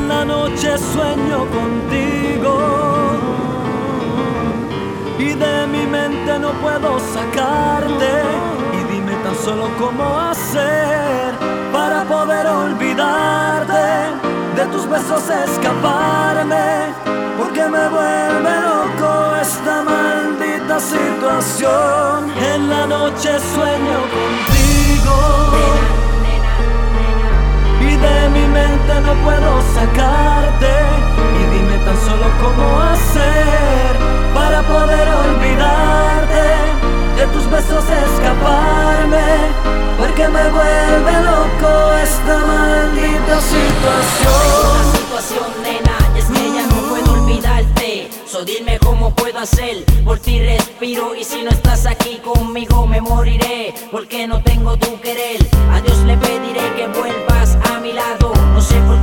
En la noche sueño contigo y de mi mente no puedo sacarte. Y dime tan solo cómo hacer para poder olvidarte, de tus besos escaparme, porque me vuelve loco esta maldita situación. En la noche sueño contigo y de mi mente no puedo sacarte. Y dime tan solo cómo hacer para poder olvidarte, de tus besos escaparme, porque me vuelve loco esta maldita situación. Una situación, nena, y es que ya no puedo olvidarte. So dime cómo puedo hacer, por ti respiro, y si no estás aquí conmigo me moriré, porque no tengo tu querer. A Dios le pediré que vuelvas a mi lado, no sé por